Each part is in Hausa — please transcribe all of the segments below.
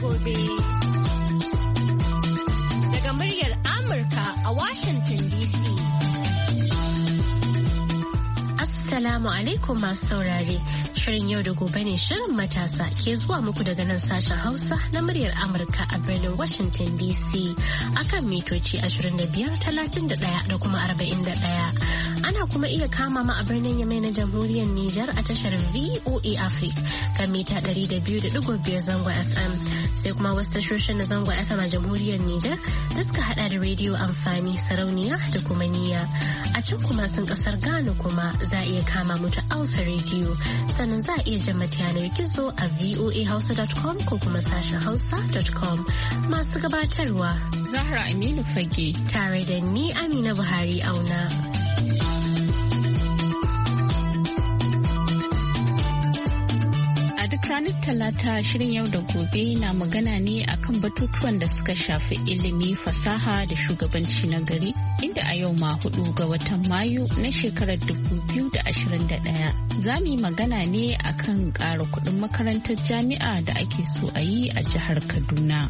gobe. Daga muryar Amurka a Washington DC. Assalamu alaikum masu saurare. Shirin yau da gobe ne shirin matasa ke zuwa muku daga nan sashen Hausa na muryar Amurka a birnin Washington DC akan mitoci 25, 31 da kuma 41. Ana kuma iya kama ma a birnin Yamai na Jamhuriyar Nijar a tashar VOA Africa kan mita 200.5 zango FM. Sai kuma wasu tashoshin na zango FM a Jamhuriyar Nijar da suka hada da rediyo amfani sarauniya da kuma niyya. A can kuma sun kasar Ghana kuma za a iya kama mu ta Alpha Radio. Sannan za a iya jan yanar gizo a voahausa.com ko kuma sashen hausa.com. Masu gabatarwa Zahra Aminu Fage tare da ni Amina Buhari Auna. Ranar Talata shirin yau da gobe na magana ne akan batutuwan da suka shafi ilimi, fasaha da shugabanci na gari, inda a yau ma 4 ga watan Mayu na shekarar 2021 za mu yi magana ne akan ƙara kuɗin makarantar jami'a da ake so a yi a jihar Kaduna.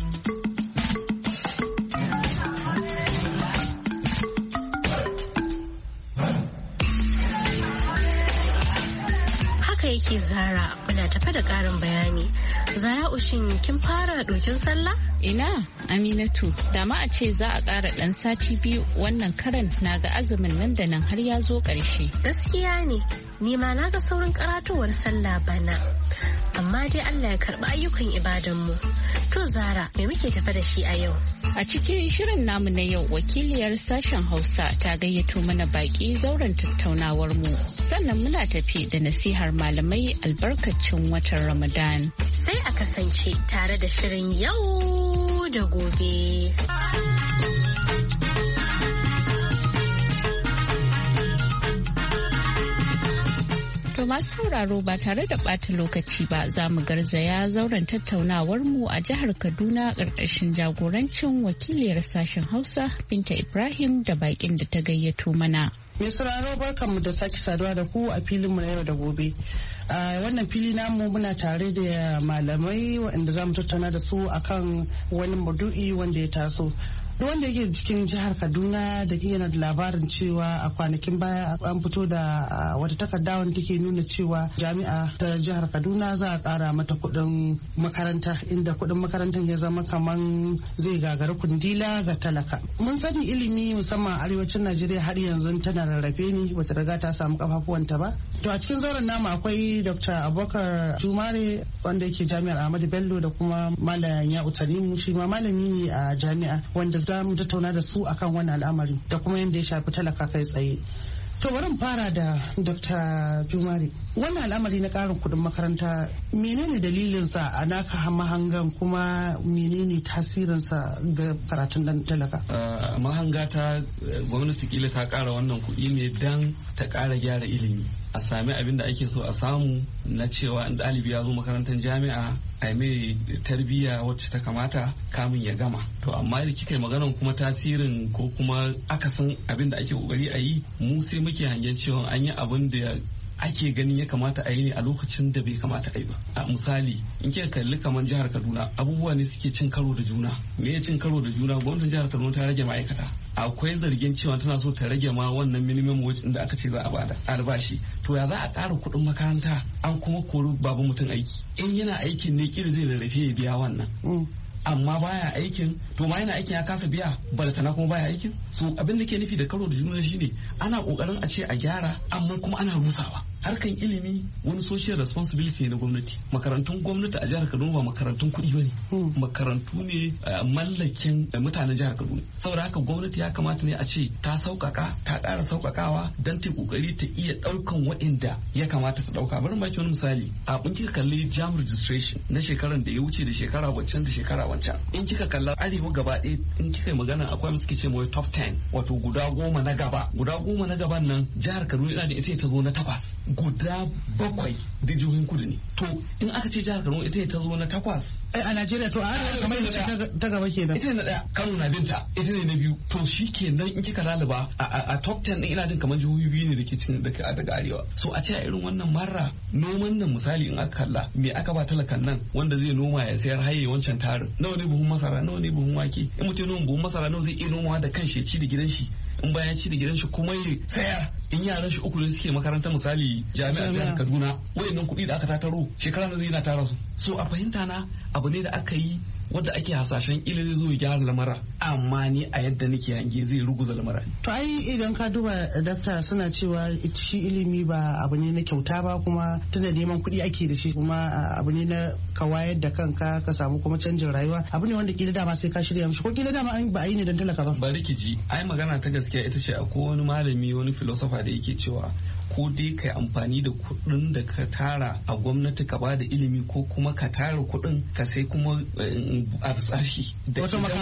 Yake Zara muna tafa da ƙarin bayani. Zara ushin kin fara dokin sallah? Ina Aminatu, dama a ce za a ƙara ɗan sati 2 wannan karan na ga azumin nan da nan har ya zo ƙarshe. Gaskiya ne, ni ma na ga saurin karatowar sallah bana. Amma dai Allah ya karɓi ayyukan ibadanmu. To Zara, me muke tafa da shi a yau? A cikin shirin namu na yau wakiliyar sashen Hausa ta gayyato mana baƙi zauren tattaunawar mu. Sannan muna tafi da nasihar malamai albarkacin watan Ramadan. Sai a kasance tare da shirin yau da gobe. To masu sauraro ba tare da ɓata lokaci ba za mu garzaya zauren tattaunawar mu a jihar Kaduna ƙarƙashin jagorancin wakiliyar sashen Hausa Binta Ibrahim da baƙin da ta gayyato mana. Mai sauraro barkanmu da sake saduwa da ku a filinmu na yau da gobe. A wannan fili namu muna tare da malamai waɗanda za mu tattauna da su akan wani maudu'i wanda ya taso. Duk wanda yake cikin jihar Kaduna da yana da labarin cewa a kwanakin baya an fito da wata takarda wanda take nuna cewa jami'a ta jihar Kaduna za a kara mata kuɗin makaranta, inda kuɗin makarantar ya zama kaman zai gagari kundila ga talaka. Mun sani ilimi musamman arewacin Najeriya har yanzu tana rarrafe ne, bata riga ta samu kafafuwanta ba. To a cikin zauren namu akwai Dr. Abubakar Jumare wanda yake jami'ar Ahmadu Bello da kuma Malam Ya'u Tanimu, shi ma malami ne a jami'a, wanda za mu tattauna da su akan wannan al'amari da kuma yadda ya shafi talaka kai tsaye. To bari mu fara da Dr. Jumare. Wannan al'amari na karin kudin makaranta menene dalilinsa a naka mahangan, kuma menene tasirinsa ga karatun dan talaka? Mahanga ta gwamnati kila ta kara wannan kuɗi ne dan ta kara gyara ilimi, a sami abin da ake so a samu na cewa in ɗalibi ya zo makarantar jami'a a mai tarbiyya wacce ta kamata kamun ya gama. To amma da kika yi maganan kuma tasirin ko kuma akasin abin da ake kokari a yi, mu sai muke hangen cewa an yi abin da ake ganin ya kamata a yi ne a lokacin da bai kamata a yi ba. A misali in kika kalli kamar jihar Kaduna, abubuwa ne suke cin karo da juna. Me ya cin karo da juna? Gwamnatin jihar Kaduna ta rage ma'aikata. Akwai zargin cewa tana so ta rage ma wannan minimum wage da aka ce za a bada albashi. To ya za a ƙara kuɗin makaranta an kuma kori babu mutum aiki? In yana aikin ne kila zai rarrafe ya biya wannan. Amma baya aikin, to ma yana aikin ya kasa biya, balatana kuma baya aikin. So abin da ke nufi da karo da juna shine ana kokarin a ce a gyara amma kuma ana rusawa. Harkan ilimi wani social responsibility na gwamnati. Makarantun gwamnati a jihar Kaduna ba makarantun kuɗi ba ne. Makarantu ne mallakin mutanen jihar Kaduna. Saboda haka gwamnati ya kamata ne a ce ta sauƙaƙa, ta ƙara sauƙaƙawa don ta ƙoƙari ta iya ɗaukan waɗanda ya kamata ta ɗauka. Bari baki wani misali. A in kika kalli JAMB registration na shekaran da ya wuce da shekara waccan da shekara wancan. In kika kalla arewa gaba ɗaya in kika yi magana akwai musu ke ce mai top 10 wato guda 10 na gaba. Guda 10 na gaban nan jihar Kaduna ina da ita ta zo na 8. guda 7 da jihohin kudu ne. To in aka ce jihar Kano ita ne ta zo na 8 a Najeriya, to a kamar ita ta gaba kenan. Ita ne na 1, Kano na binta, ita ne na 2. To shi kenan in kika lalaba a top 10 din ina jin kamar jihohi 2 ne da ke cikin daga arewa. So a ce a irin wannan marra noman nan misali in aka kalla me aka ba talakan nan wanda zai noma ya sayar haye wancan tarin, nawa ne buhun masara, nawa ne buhun wake, in mutum noma buhun masara nawa zai iya nomawa da kanshi ya ci da gidan shi, in bayan ci da gidan shi kuma ya sayar. In yaran shi 3 ne suke makaranta misali jami'ar jihar Kaduna, wayannan kuɗi da aka tataro shekara na zai na tara su. So a fahimta na abu ne da aka yi wadda ake hasashen ila zai zo ya gyara lamara, amma ni a yadda nake hange zai ruguza lamara. To ai idan ka duba dakta suna cewa shi ilimi ba abu ne na kyauta ba, kuma tunda neman kuɗi ake da shi, kuma abu ne na ka wayar da kanka ka samu kuma canjin rayuwa, abu ne wanda kila dama sai ka shirya mishi, ko kila dama an ba a yi ne don talaka ba. Bari ki ji, ai magana ta gaskiya ita ce akwai wani malami wani filosofa da yake cewa ko dai ka yi amfani da kuɗin da ka tara a gwamnati ka bada ilimi, ko kuma ka tara kuɗin ka sai kuma harsashi da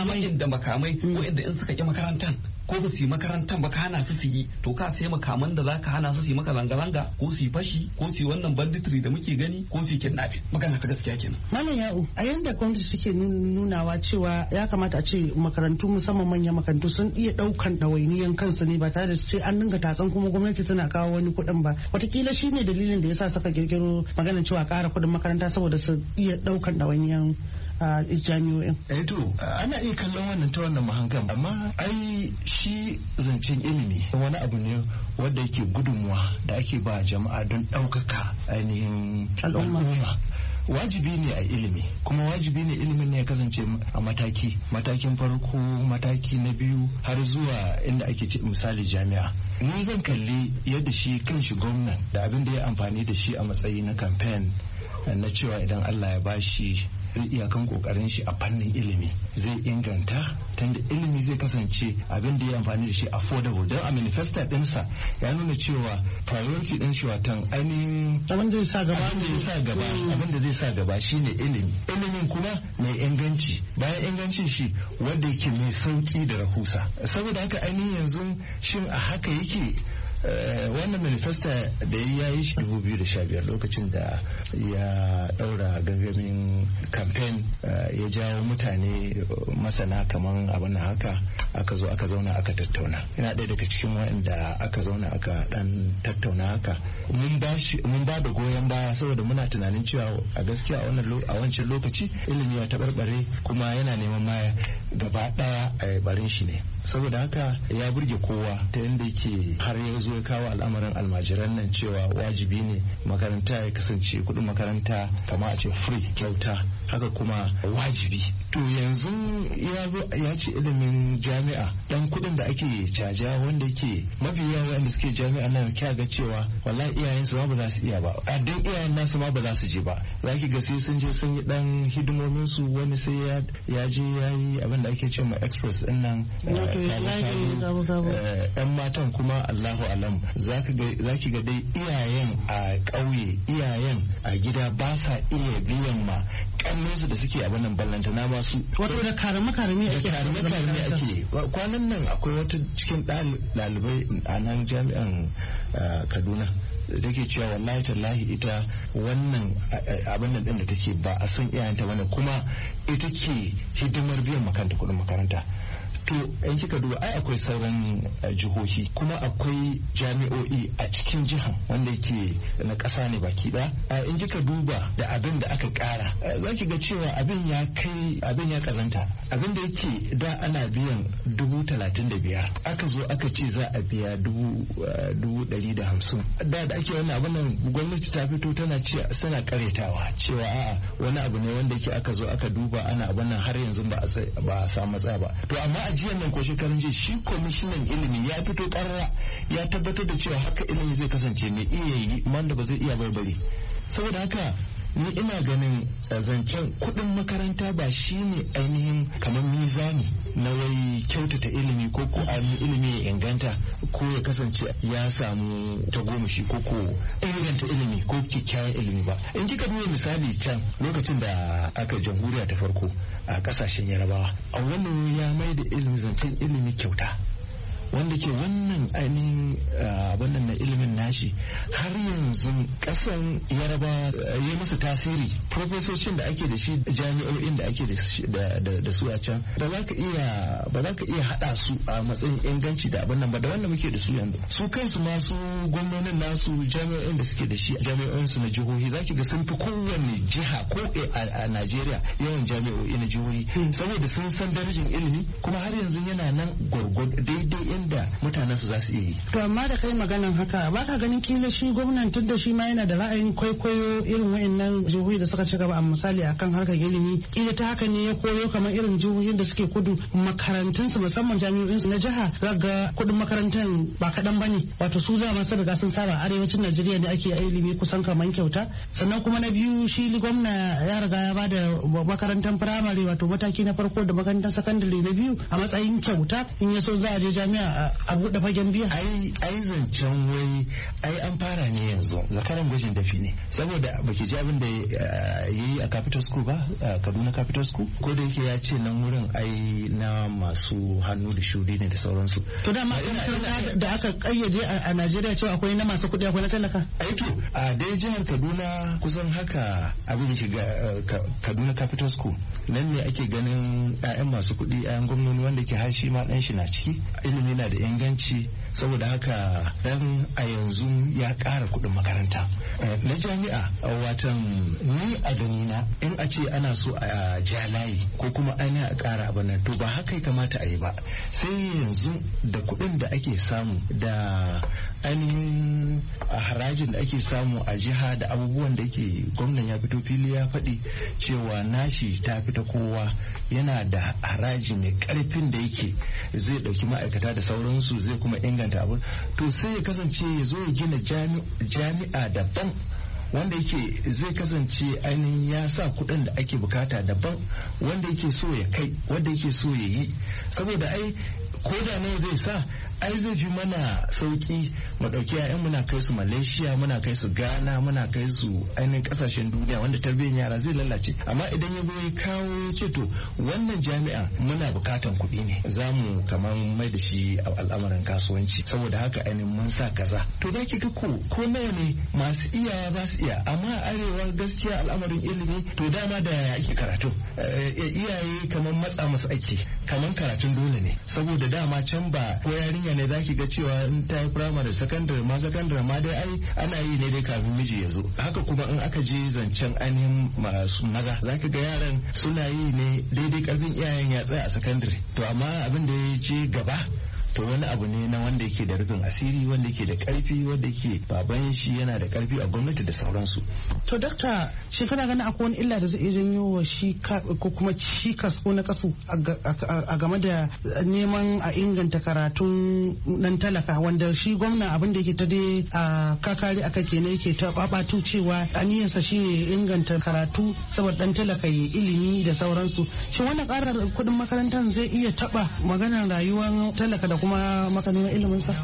makamai wa'inda in suka ƙi makarantan ko ba su yi makarantan ba ka hana su yi, to ka sai makaman da za ka hana su yi maka zanga-zanga ko su yi fashi ko su yi wannan banditry da muke gani ko su yi kidnapping. Magana ta gaskiya kenan. Malam Ya'u, a yanda gwamnati suke nunawa cewa ya kamata a ce makarantu musamman manyan makarantu sun iya ɗaukan ɗawainiyan kansu ne ba tare da sai an dinga tatsan kuma gwamnati tana kawo wani kuɗin ba. Wataƙila shi ne dalilin da yasa suka kirkiro maganar cewa ƙara kuɗin makaranta saboda su iya ɗaukan ɗawainiyan jami'o'in. To ana iya kallon wannan ta wannan mahangan, amma ai shi zancen ilimi wani abu ne wanda yake gudunmuwa da ake ba jama'a don ɗaukaka ainihin al'umma. Wajibi ne a ilimi, kuma wajibi ne ilimin ne ya kasance a matakin farko, mataki na 2 har zuwa inda ake ce misali jami'a. Ni zan kalli yadda shi kanshi gwamnan da abin da ya amfani da shi a matsayi na campaign na cewa idan Allah ya bashi zai iyakan kokarin shi a fannin ilimi zai inganta, tunda ilimi zai kasance abin da ya amfani da shi affordable. Don a manifesta dinsa ya nuna cewa priority din shi watan ainihin abin da zai sa gaba shine ilimi. Ilimin kuma mai inganci, bayan ingancin shi wanda yake mai sauki da rahusa. Saboda haka ainihin yanzu shin a haka yake wannan manifesta da ya yi shi 2015 lokacin da ya daura gangamin campaign ya jawo mutane masana kaman abin haka aka zo aka zauna aka tattauna. Ina ɗaya daga cikin waɗanda aka zauna aka dan tattauna haka. Mun ba da goyon baya saboda muna tunanin cewa a gaskiya a wancan lokaci ilimi ya taɓarɓare kuma yana neman ma gaba ɗaya a barin shi ne. Saboda haka ya burge kowa ta yadda yake har ya zo ya kawo al'amarin almajiran nan cewa wajibi ne makaranta ya kasance kuɗin makaranta kama a ce free kyauta, haka kuma wajibi. To yanzu ya zo ya ce ilimin jami'a dan kuɗin da ake caja wanda yake mafi yawa wanda suke jami'a nan kya ga cewa wallahi iyayensu ma ba za su iya ba, dan iyayen nasu ma ba za su je ba. Za ki ga sai sun je sun yi dan hidimomin su, wani sai ya je ya yi abin da ake ce ma express din nan. Yan matan kuma Allahu alam za ki ga dai iyayen a ƙauye, iyayen a gida ba sa iya biyan ma kannensu da suke abin nan ballantana ma su. Wato da karame ake. Kwanan nan akwai wata cikin ɗalibai a nan jami'an Kaduna da ke cewa wallahi tallahi ita wannan abin nan din da take ba a son iyayenta bane, kuma ita ke hidimar biyan makaranta kuɗin makaranta. To in kika duba ai akwai sauran jihohi kuma akwai jami'o'i a cikin jihan wanda yake na ƙasa ne baki ɗaya. In kika duba da abin da aka ƙara za ki ga cewa abin ya kazanta. Abin da yake da ana biyan 35,000 aka zo aka ce za a biya 150,000. Da ake wannan abin nan gwamnati ta fito tana karetawa cewa a'a wani abu ne wanda yake aka zo aka duba ana abin nan har yanzu ba a samu matsaya ba. To amma a jiyan nan ko shekarun jiya shi kwamishinan ilimi ya fito karara ya tabbatar da cewa haka ilimi zai kasance mai iya yi wanda ba zai iya barbare. Saboda haka ni ina ganin zancen kuɗin makaranta ba shi ne ainihin kamar mizani na wai kyautata ilimi ko ilimi ya inganta ko ya kasance ya samu tagomashi ko inganta ilimi ko kyakkyawan ilimi ba. In kika duba misali can lokacin da aka jamhuriya ta farko a kasashen Yarabawa, a wannan ya mai da zancen ilimi kyauta. wanda ke wannan ainihin abin na ilimin nashi har yanzu kasan yaraba ya masa tasiri. Profesoshin da ake da shi jami'o'in da ake da su a can ba za ka iya hada su a matsayin inganci da abin nan ba da wanda muke da su yanzu. Su kansu masu gwamnonin nasu jami'o'in da suke da shi jami'o'in su na jihohi za ki ga sun fi kowanne jiha ko a Najeriya yawan jami'o'i na jihohi saboda sun san darajar ilimi kuma har yanzu yana nan gwargwado daidai inda mutanen su za su iya yi. To amma da kai maganan haka baka ganin kila shi gwamnan tun da shi ma yana da ra'ayin kwaikwayo irin wayannan jihohi da suka ci gaba a misali akan harkar ilimi kila ta haka ne ya koyo kamar irin jihohin da suke kudu makarantun su musamman jami'o'in su na jiha ga kudin makarantar ba kadan bane wato su za ma riga sun saba arewacin Najeriya ne ake ilimi kusan kaman kyauta. Sannan kuma na biyu shi gwamna ya riga ya bada makarantar firamare wato mataki na farko da makarantar sakandare na biyu a matsayin kyauta in ya so za a je jami'a a buɗe fagen biya. Ai zancen wai an fara ne yanzu zakaran gwajin dafi ne saboda baki ji abin da ya yi a capital school ba Kaduna capital school ko da yake ya ce nan wurin ai na masu hannu da shudi ne da sauransu. To da da aka kayyade a Najeriya cewa akwai na masu kuɗi akwai na talaka. Ai to a dai jihar Kaduna kusan haka abin da shiga Kaduna capital school nan ne ake ganin 'ya'yan masu kuɗi 'ya'yan gwamnoni wanda ke har shi ma ɗan shi na ciki ilimi na da inganci saboda haka dan a yanzu ya ƙara kuɗin makaranta na jami'a. Watan ni a ganina in a ce ana so a ja layi ko kuma ana a ƙara abin nan to ba haka ya kamata a yi ba sai yanzu da kuɗin da ake samu da ainihin harajin da ake samu a jiha da abubuwan da yake gwamnan ya fito fili ya faɗi cewa nashi ta fita kowa yana da haraji mai ƙarfin da yake zai ɗauki ma'aikata da sauransu zai kuma inganta abu to sai ya kasance ya zo ya gina jami'a daban wanda yake zai kasance ainihin ya sa kuɗin da ake bukata daban wanda yake so ya kai wanda yake so ya yi saboda ai ko da nawa zai sa ai zai fi mana sauki mu dauki ƴaƴan muna kai su Malaysia muna kai su Ghana muna kai su ainihin kasashen duniya wanda tarbiyyar yara zai lalace amma idan ya zo ya kawo ya ce to wannan jami'a muna bukatan kuɗi ne za mu kamar mai da shi a al'amarin kasuwanci saboda haka ainihin mun sa kaza to za ki ga ko nawa ne masu iya ba su iya amma arewa gaskiya al'amarin ilimi to dama da ake karatu iyaye kamar matsa musu ake kamar karatun dole ne saboda dama can ba ko yarinya ne zaki ga cewa in ta yi primary secondary ma dai ai ana yi ne dai kafin miji ya zo haka kuma in aka je zancen ainihin masu maza zaki ga yaran suna yi ne daidai karfin iyayen ya tsaya a secondary to amma abin da ya je gaba to wani abu ne na wanda yake da rufin asiri wanda yake da karfi wanda yake baban shi yana da karfi a gwamnati da sauransu. To dakta shi kana ganin akwai wani illa da zai iya janyo wa shi ko kuma cikas ko na kasu a game da neman a inganta karatun dan talaka wanda shi gwamna abin da yake ta dai a kakari aka kenan yake ta babatu cewa aniyarsa shine inganta karatu saboda dan talaka ya ilimi da sauransu. Shin wannan karar kudin makarantar zai iya taba maganar rayuwar talaka da kuma makanin ilimin sa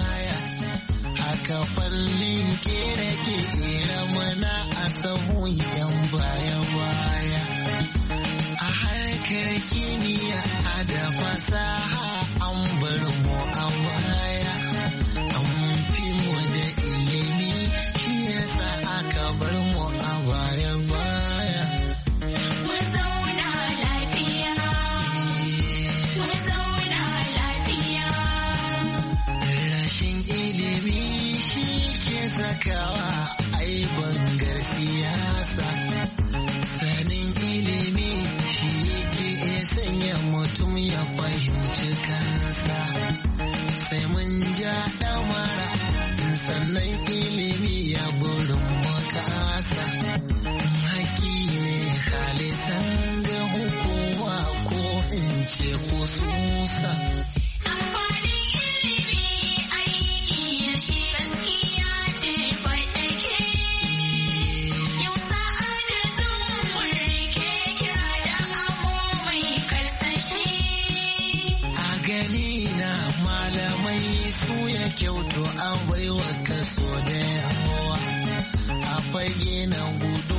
haka fallin kere mana a sahun yan baya a harkar kimiyya da fasaha an bar mu a baya an fi mu da ilimi shi yasa aka bar mu a baya sakawa ai bangar siyasa sanin ilimi shi ke sanya mutum ya fahimci kansa sai mun ja damara sannan ilimi ya burin makasa haƙi ne halittar ga hukuma ko in ce kususa kyautu an baiwa kaso da yawa a fage na gudunmawa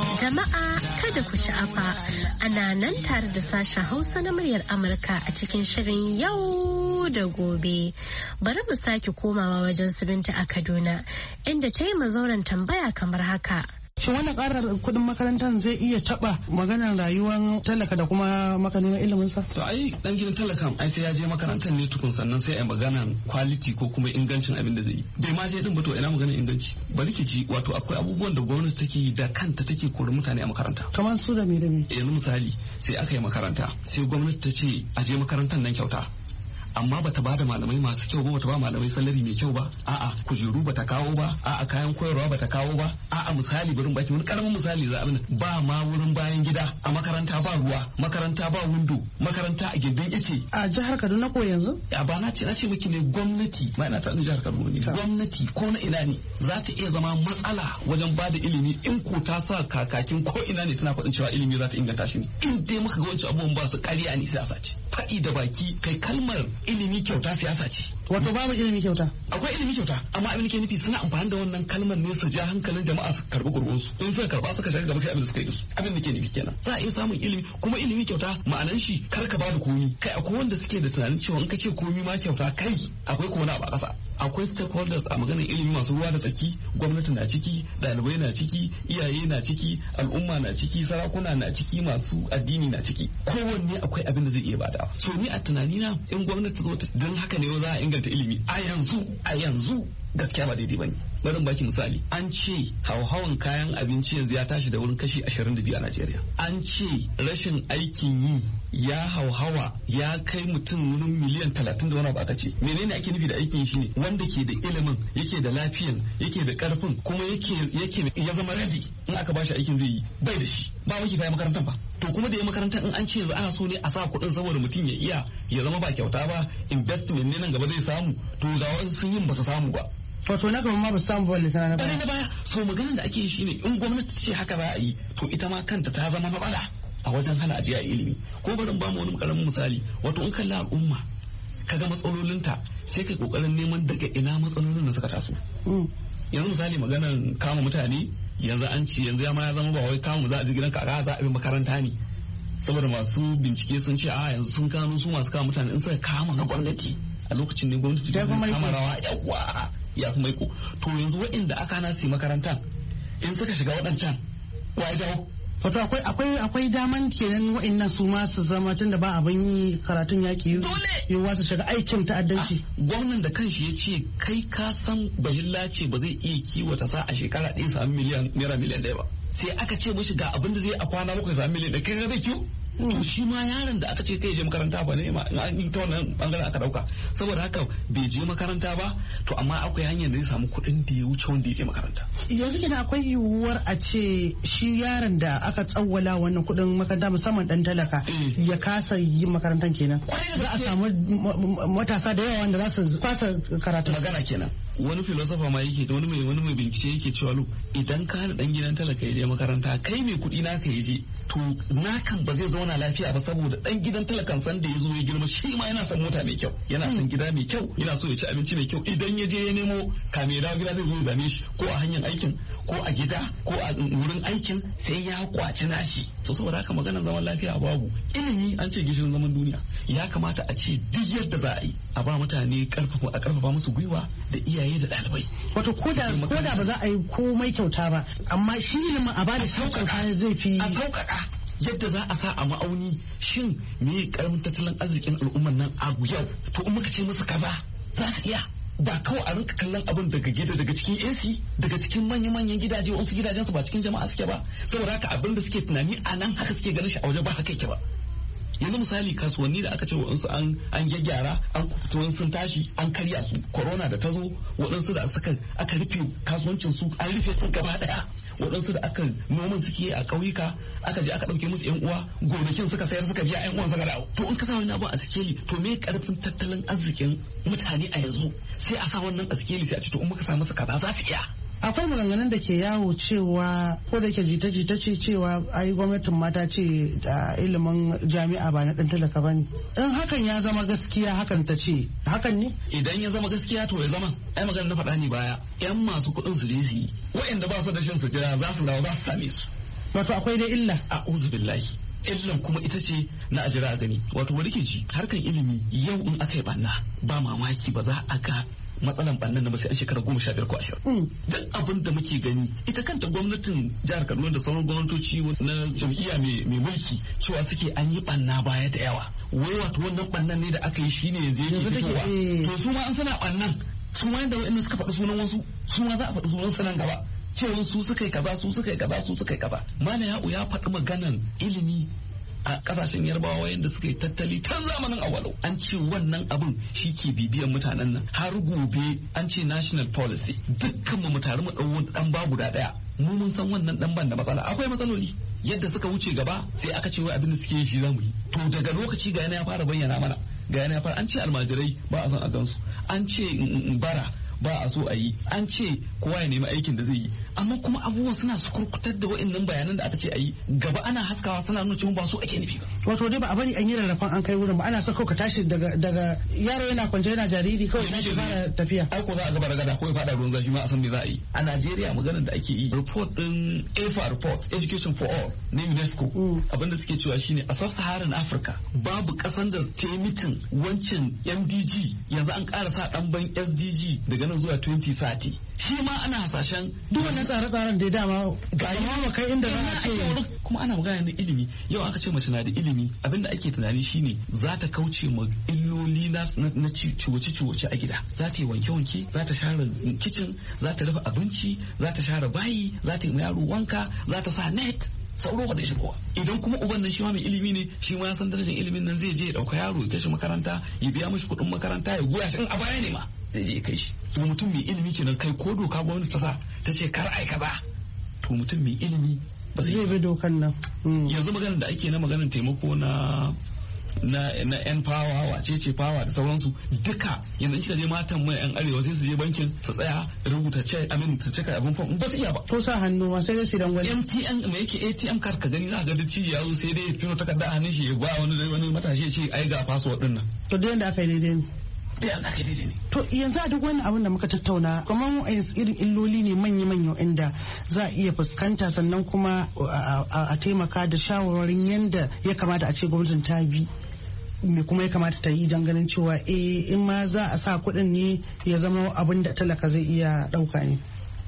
Jama'a kada ku sha'afa ana nan tare da sashen Hausa na muryar Amurka a cikin shirin yau da gobe. Bari mu sake komawa wajen Binta a Kaduna inda ta yi mazauran tambaya kamar haka. Shin wannan ƙarar kuɗin makarantar zai iya taɓa maganar rayuwar talaka da kuma makanin iliminsa? To ai dan gidan talakan ai sai ya je makarantar ne tukun sannan sai a maganar quality ko kuma ingancin abin da zai yi. Bai ma je din ba to ina maganar inganci. Bari ki ji wato akwai abubuwan da gwamnati take yi da kanta take kore mutane a makaranta. Kamar su da me da me? Yanzu misali sai aka yi makaranta sai gwamnati ta ce a je makarantar nan kyauta. Amma bata bada malamai masu kyau ba, bata ba malamai salari mai kyau ba, a'a kujeru bata kawo ba, a'a kayan koyarwa bata kawo ba, a'a misali barin baki wani karamin misali za abin ba ma wurin bayan gida a makaranta, ba ruwa, makaranta ba windo, makaranta a gindin ice. A jihar Kaduna ko yanzu? A ba na ce miki ne gwamnati, ma ina ta jihar Kaduna ne, gwamnati ko na ina ne za ta iya zama matsala wajen bada ilimi in ko ta sa kakakin ko ina ne tana faɗin cewa ilimi za ta inganta shi ne. In dai muka ga wancan abubuwan ba su ƙarya ne siyasa ce. Faɗi da baki kai kalmar ilimi kyauta siyasa ce. Wato babu ilimi kyauta? Akwai ilimi kyauta, amma abin da ke nufi suna amfani da wannan kalmar ne su ja hankalin jama'a su karbi gurbinsu. In suka karba suka shiga gaba sai abin da suka yi da su. Abin da ke nufi kenan. Za a iya samun ilimi, kuma ilimi kyauta ma'anan shi kar ka bada komi. Kai akwai wanda suke da tunanin cewa in ka ce komi ma kyauta kai akwai ko wani abu a ƙasa. Akwai stakeholders a maganar ilimi masu ruwa da tsaki, gwamnati na ciki, ɗalibai na ciki, iyaye na ciki, al'umma na ciki, sarakuna na ciki, masu addini na ciki. Kowanne akwai abin da zai iya bada. So ni a tunanina in gwamnati zo don haka ne za a inganta ilimi a yanzu gaskiya ba daidai bane. Barin baki misali, an ce hauhawan kayan abinci yanzu ya tashi da wurin kashi 22 a Najeriya. An ce rashin aikin yi ya hauhawa ya kai mutum wurin miliyan 30 da wani abu aka ce. Menene ake nufi da aikin shi ne? Wanda ke da ilimin, yake da lafiyan, yake da karfin, kuma yake ya zama ready in aka bashi aikin zai yi, bai da shi. Ba wai kai makarantar ba. To kuma da ya makarantar in an ce yanzu ana so ne a sa kuɗin saboda mutum ya iya ya zama ba kyauta ba, investment ne nan gaba zai samu, to ga wasu sun yin ba su samu ba. Wato na gaba ma ba su samu ba litana na baya. Na baya. So maganar da ake shi ne in gwamnati ce haka za a yi, to ita ma kanta ta zama matsala a wajen hana ajiya ilimi. Ko barin ba mu wani karamin misali, wato in kalla al'umma kaga matsalolinta sai kai kokarin neman daga ina matsalolin da suka taso. Yanzu misali maganar kama mutane, yanzu an ce yanzu ya ma ya zama ba wai kama za a ji gidanka a za a bi makaranta ne. Saboda masu bincike sun ce a yanzu sun gano su masu kama mutane in suka kama na gwamnati a lokacin ne gwamnati ta kama rawa yawa ya fi maiko. To yanzu waɗanda aka hana su makarantan in suka shiga waɗancan wa ya jawo. Wato akwai daman kenan wa'annan su ma su zama tunda ba abin yi karatun yaki yiwuwa su shiga aikin ta'addanci. Gwamnan da kanshi ya ce kai ka san bahilla ce ba zai iya kiwata sa a shekara ɗaya samu naira miliyan ɗaya ba. Sai aka ce mashi ga abin da zai a kwana bakwai samu miliyan ɗaya, kai ga zai kiwo. To shi ma yaron da aka ce kai je makaranta ba ne ma ta wannan bangaren aka dauka, saboda haka bai je makaranta ba, to amma akwai hanyar da zai samu kuɗin da ya wuce wanda ya je makaranta. Yanzu kenan akwai yiwuwar a ce shi yaron da aka tsawwala wannan kuɗin makaranta musamman dan talaka ya kasa yin makarantar kenan. Za a samu matasa da yawa wanda za su fasa karatu. Magana kenan. Wani filosofa ma yake da wani mai bincike yake cewa idan ka hana dan gidan talaka ya je makaranta, kai mai kuɗi naka ya je, to nakan ba zai zauna lafiya ba, saboda dan gidan talakan san da ya zo ya girma shi ma yana son mota mai kyau, yana son gida mai kyau, yana so ya ci abinci mai kyau. Idan ya je ya nemo kame dawo gida zai zo ya dame shi ko a hanyar aikin ko a gida ko a wurin aikin sai ya kwaci nashi. To saboda haka maganar zaman lafiya babu. Ilimi an ce gishirin zaman duniya, ya kamata a ce duk yadda za a yi a ba mutane a karfafa musu gwiwa da iyaye da ɗalibai. Wato ko da ba za a yi komai kyauta ba, amma shi ilimin a bada sauƙaƙa zai fi. A sauƙaƙa yadda za a sa a ma'auni shin me karamin tattalin arzikin al'ummar nan a yau, to in muka ce musu kaza za su iya. Ba kawai a rinka kallon abin daga cikin AC, daga cikin manya-manyan gidaje, wasu gidajensu ba cikin jama'a suke ba, saboda haka abin da suke tunani a nan haka suke ganin shi a waje ba haka yake ba. Yanzu misali kasuwanni da aka ce waɗansu an gyaggyara, an sun tashi an karya su, corona da ta zo waɗansu da aka rufe kasuwancin su an rufe su gaba ɗaya, waɗansu da aka noman suke a ƙauyuka aka je aka ɗauke musu yan uwa, gonakin suka sayar suka biya yan uwan suka dawo. To in ka sa wani abu a sikeli, to me karfin tattalin arzikin mutane a yanzu sai a sa wannan a sikeli sai a ce to in muka sa masa kaza za su iya. Akwai maganganun da ke yawo cewa ko da ke jita-jita ce cewa ai gwamnatin mata ce da ilimin jami'a ba na dan talaka ba ne. In hakan ya zama gaskiya hakan ta ce hakan ne? Idan ya zama gaskiya to ya zama ai magana na faɗa ne baya yan masu kuɗin su je su yi, waɗanda ba su da shin su jira za su dawo za su same su. wato akwai da illa a'udhu billahi. Illan kuma ita ce na ajira a gani. Wato wani ke ji harkan ilimi yau in aka yi banna ba mamaki ba za a ga matsalan bannan da ba sai an shekara 15 ko 20. Duk abin da muke gani ita kanta gwamnatin jihar Kaduna da sauran gwamnatoci na jam'iyya mai mulki cewa suke an yi banna baya da yawa. Wai wato wannan bannan ne da aka yi shine yanzu yake fitowa. To su ma an sana bannan su ma yanda wa'annan suka faɗi sunan wasu su ma za a faɗi sunan sanan gaba. Cewa su suka yi kaza su suka yi kaza su suka yi kaza. Malam Ya'u ya faɗi maganan ilimi a kasashen yarbawa wayanda suka yi tattali tun zamanin awalau an ce wannan abin shi ke bibiyan mutanen nan har gobe an ce national policy dukkan mu tare mu dan ba guda daya mu mun san wannan dan ban da matsala akwai matsaloli yadda suka wuce gaba sai aka ce wai abin da suke yi shi zamu yi to daga lokaci ga yana ya fara bayyana mana ga yana ya fara an ce almajirai ba a san a gansu an ce bara ba a so a yi an ce kowa ya nemi aikin da zai yi amma kuma abubuwan suna su kurkutar da wa'annan bayanan da aka ce a yi gaba ana haskawa suna nuna cewa ba so ake nufi ba wato dai ba a bari an yi rarrafan an kai wurin ba ana so ka tashi daga yaro yana kwance yana jariri kawai na shi fara tafiya ai ko za a gaba da gada ko ya fada ruwan zafi ma a san me za a yi a Najeriya maganar da ake yi report din EFA report Education for All na UNESCO abinda suke cewa shine a sub-Saharan Africa babu kasan da ta yi mitin wancan MDG yanzu an ƙara sa ɗanban SDG daga nan zuwa 2030 shi ma ana hasashen duk wannan tsare-tsaren da dama ga yawa kai inda za a ce kuma ana magana na ilimi yau aka ce mace na da ilimi abinda ake tunani shine za ta kauce ma illoli na ciwoce a gida za ta yi wanke-wanke za ta share kicin za ta dafa abinci za ta share bayi za ta yi ma yaro wanka za ta sa net sauro ba zai shigowa idan kuma uban nan shi ma mai ilimi ne shi ma ya san darajar ilimin nan zai je ya dauka yaro ya kai shi makaranta ya biya mishi kuɗin makaranta ya goya shi in a baya ne ma zai je ya kai shi to mutum mai ilimi kenan kai ko doka gwamnati ta sa ta ce kar ai kaza to mutum mai ilimi ba zai bi dokan nan yanzu maganar da ake na maganar taimako na yan fawa wace ce fawa da sauransu duka yanzu kika je matan mai yan arewa sai su je bankin su tsaya rubuta ce su cika abin fam ba su iya ba to sa hannu ma sai dai su dan wani MTN me yake ATM card ka gani za ga dace ya zo sai dai ya fino takarda a hannun shi ya gwa wani matashi ya ce ai ga password din nan to da yanda aka yi daidai ne ne. To yanzu a duk wani abin da muka tattauna kamar irin illoli ne manya-manya inda za a iya fuskanta sannan kuma a taimaka da shawarwarin yadda ya kamata a ce gwamnatin ta bi me kuma ya kamata ta yi don ganin cewa in ma za a sa kuɗin ne ya zama abin da talaka zai iya ɗauka ne.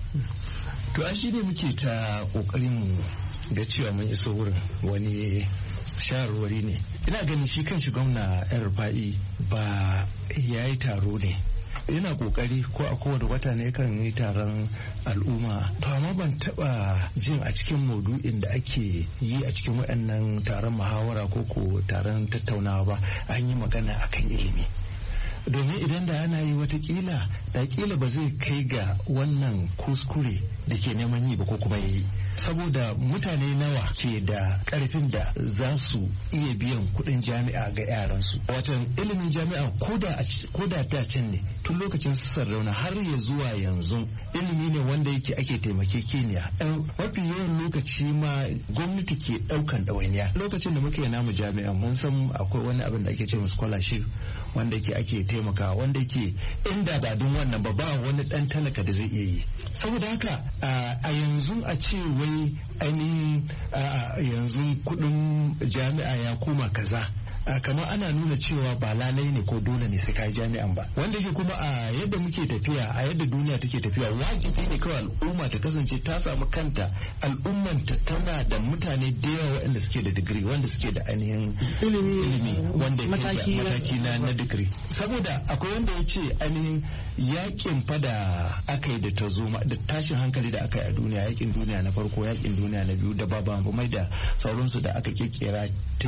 To an shi ne muke ta ƙoƙarin ga cewa mun iso wurin wani shawarwari ne ina ganin shi kan shi gwamna yan rufa'i ba ya yi taro ne yana kokari ko a kowane wata ne kan yi taron al'umma to amma ban taba jin a cikin maudu'in da ake yi a cikin waɗannan taron muhawara ko taron tattaunawa ba an yi magana akan ilimi domin idan da ana yi watakila da kila ba zai kai ga wannan kuskure da ke neman yi ba ko kuma yayi saboda mutane nawa ke da karfin da za su iya biyan kudin jami'a ga yaransu watan ilimin jami'a ko da da can ne tun lokacin Sardauna har ya zuwa yanzu ilimi ne wanda yake ake taimakekeniya mafi yawan lokaci ma gwamnati ke daukan ɗawainiya lokacin da muke namu jami'a mun san akwai wani abin da ake ce scholarship wanda yake ake taimakawa wanda yake inda ba don wannan ba wani dan talaka da zai iya yi saboda haka a yanzu a ce wai ainihin yanzu kudin jami'a ya koma kaza kamar ana nuna cewa ba lalai ne ko dole ne sai kai jami'an ba wanda yake kuma a yadda muke tafiya a yadda duniya take tafiya wajibi ne kawai al'umma ta kasance ta samu kanta al'umman ta tana da mutane da yawa waɗanda suke da digiri wanda suke da ainihin ilimi wanda mataki na digiri saboda akwai wanda ya ce ainihin yakin fada aka yi da tarzoma da tashin hankali da aka yi a duniya yakin duniya na farko yakin duniya na biyu da babamai da sauransu da aka kirkira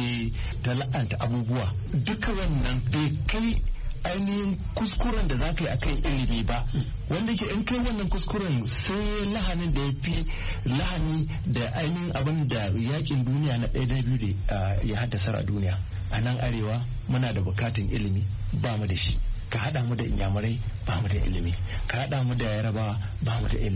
ta la'anta abubuwa duka wannan bai kai ainihin kuskuren da za ka yi a kan ilimi ba wanda ke in kai wannan kuskuren sai lahanin da ya fi lahani da ainihin abin da yakin duniya na ɗaya da biyu da ya haddasa a duniya a nan arewa muna da bukatun ilimi ba mu da shi ka haɗa mu da inyamurai ba mu da ilimi ka haɗa mu da yarabawa ba mu da ilimi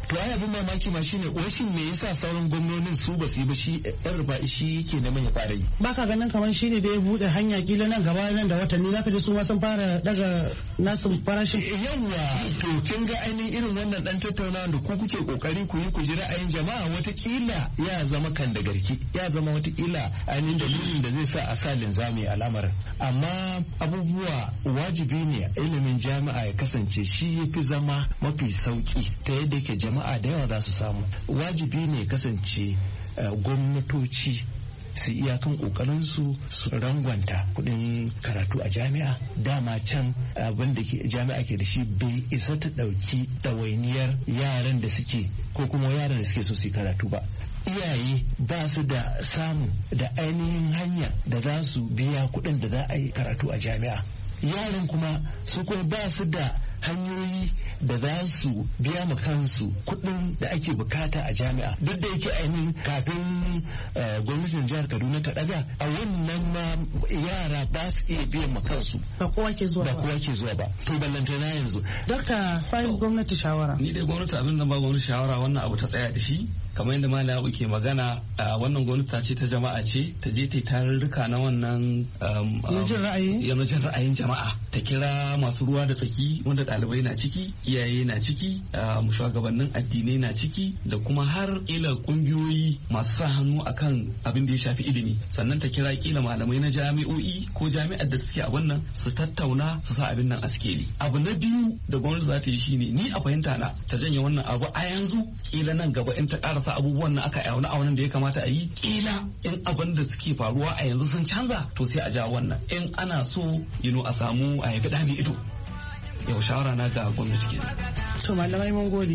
to ai abin mamaki ma shine washin me yasa sauran gwamnonin su ba su yi ba, shi yan Rufa'i shi yake neman ya fara yi. Baka ganin kamar shine da ya bude hanya kila nan gaba nan da watanni zaka ji su ma sun fara daga nasu farashin. Yawa to kin ga ainihin irin wannan dan tattaunawa da ku kuke kokari ku yi ku ji ra'ayin jama'a, watakila ya zama kan da garki, ya zama watakila ainihin dalilin da zai sa a sa linzami a lamarin. Amma abubuwa wajibi ne ilimin jami'a ya kasance shi ya fi zama mafi sauki ta yadda ke jama'a da yawa za su samu. Wajibi ne kasance gwamnatoci su iyakan kokarinsu su rangwanta kudin karatu a jami'a. Dama can abin da jami'a ke da shi bai isa ta dauki ɗawainiyar yaran da suke ko kuma yaran da suke so su yi karatu ba. Iyaye ba su da samu da ainihin hanya da za su biya kudin da za a yi karatu a jami'a. Yaran kuma su kuma ba su da hanyoyi da za su biya ma kansu kuɗin da ake bukata a jami'a. Duk da yake ainihin kafin gwamnatin jihar Kaduna ta daga a wannan ma yara ba su iya biyan ma kansu. Ba kowa ke zuwa ba. To ballantana yanzu. Dokta bayan gwamnati shawara. Ni dai gwamnati abin da ba gwamnati shawara wannan abu ta tsaya da shi. Kamar yadda Malam ke magana wannan gwamnati ta ce ta jama'a ce, ta je ta yi tarurruka na wannan jin ra'ayin jama'a, ta kira masu ruwa da tsaki wanda ɗalibai na ciki, iyaye na ciki, shugabannin addinai na ciki, da kuma har kila kungiyoyi masu sa hannu akan abin da ya shafi ilimi. Sannan ta kira kila malamai na jami'o'i ko jami'ar da suke a wannan su tattauna su sa abin nan a sikeli. Abu na biyu da gwamnati za ta yi shine, ni a fahimta na ta janye wannan abu a yanzu, kila nan gaba in ta karasa abubuwan nan aka auna a wannan da ya kamata a yi, kila in abin da suke faruwa a yanzu sun canza to sai a ja wannan. In ana so a samu a haifi ɗani ido. Yau shawara na ga gwamnati ke. To malamai mun gode.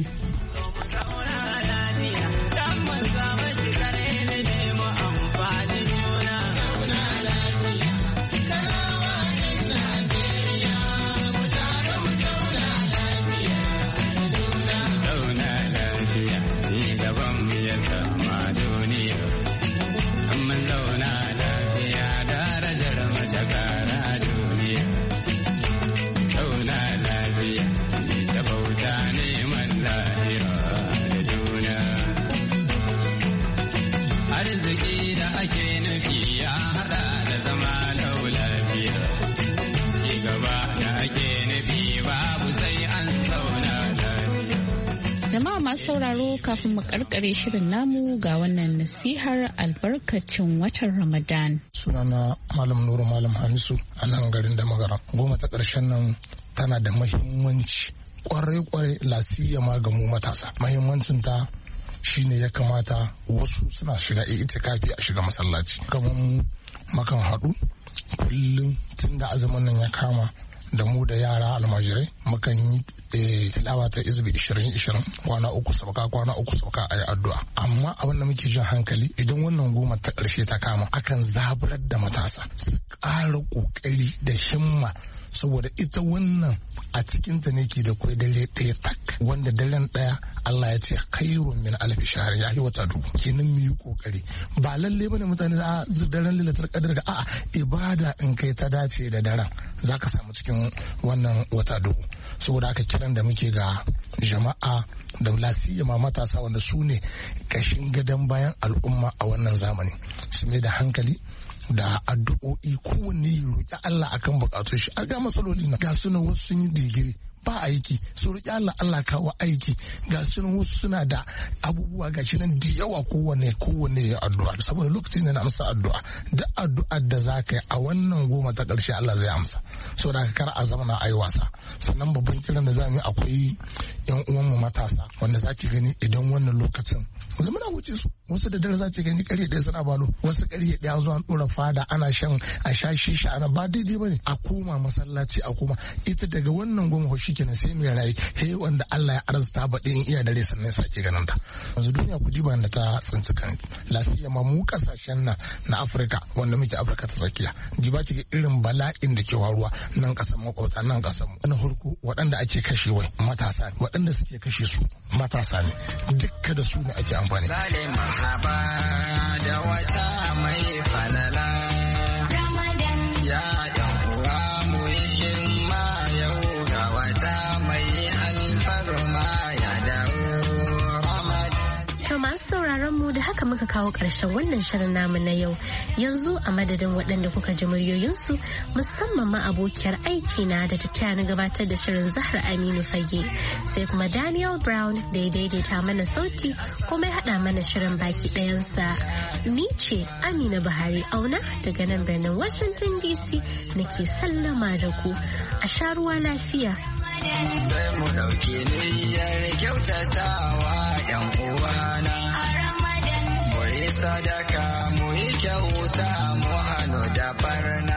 Sauraro kafin mu karkare shirin namu ga wannan nasihar albarkacin watan Ramadan. Sunana Malam Nuru Malam Hamisu a nan garin da Magaran. Goma ta ƙarshen nan tana da mahimmanci kwarai lasiya ma ga mu matasa. Mahimmancin ta shine ya kamata wasu suna shiga itikafi a shiga masallaci. Kamar makan haɗu kullum tun da azumin nan ya kama da mu da yara almajirai mukan yi tilawa ta izbi 20-20 kwana uku sauka a yi addu'a. Amma abin da muke jin hankali idan wannan goma ta ƙarshe ta kama akan zaburar da matasa su ƙara ƙoƙari da himma, saboda ita wannan a cikinta ne ke da kwai dare ɗaya tak, wanda daren ɗaya Allah ya ce khairun min alfi shahr, ya yi wata dubu. Kenan mu yi kokari, ba lalle bane mutane a daren lailatul qadr ga a'a ibada in kai ta dace da daren zaka samu cikin wannan wata dubu. Saboda haka kiran da muke ga jama'a da lasiyama matasa wanda su ne kashin gadon bayan al'umma a wannan zamani, su mai da hankali da addu'o'i, kowanne ya roƙi Allah akan bukatun shi. A ga matsaloli na ga sunan wasu sun yi digiri ba aiki, su roƙi Allah kawo aiki, ga sunan wasu suna da abubuwa ga shi nan da yawa, kowanne ya addu'a, saboda lokacin da na amsa addu'a da addu'ar da za ka yi a wannan goma ta ƙarshe Allah zai amsa. So da kar a zama na ayi wasa. Sannan babban kiran da za mu yi, akwai yan uwanmu matasa wanda za ki gani idan wannan lokacin zama na wuce su, wasu da dare za ki gani ƙarye ɗaya suna balo, wasu ƙarye ɗaya zuwa ɗora fada ana a sha shisha ana, ba daidai bane. A koma masallaci, a koma ita daga wannan goma shi kenan sai mai rayu he wanda Allah ya arzuta baɗi in iya dare sannan sake ganin ta. Yanzu duniya ku jiba da ta tsinci kan lasiya ma mu kasashen nan na Afirka wanda muke Afirka ta tsakiya, jiba ki irin bala'in da ke faruwa nan kasan makwabta nan kasan mu. Na farko waɗanda ake kashe wai matasa ne, waɗanda suke kashe su matasa ne, dukka da su ne ake amfani. Zale mahaba da wata mai falala ya haka muka kawo ƙarshen wannan shirin namu na yau. Yanzu a madadin waɗanda kuka ji muryoyinsu musamman ma abokiyar aiki na da ta taya na gabatar da shirin Zahra Aminu Fage sai kuma Daniel Brown da ya daidaita mana sauti kuma ya haɗa mana shirin baki ɗayansa. Ni ce Amina Buhari Auna daga nan birnin Washington DC nake sallama da ku a sha ruwa lafiya. Sai mu ɗauki niyyar kyautatawa 'yan uwana. Mu yi sadaka mu yi kyauta mu hannu da barna.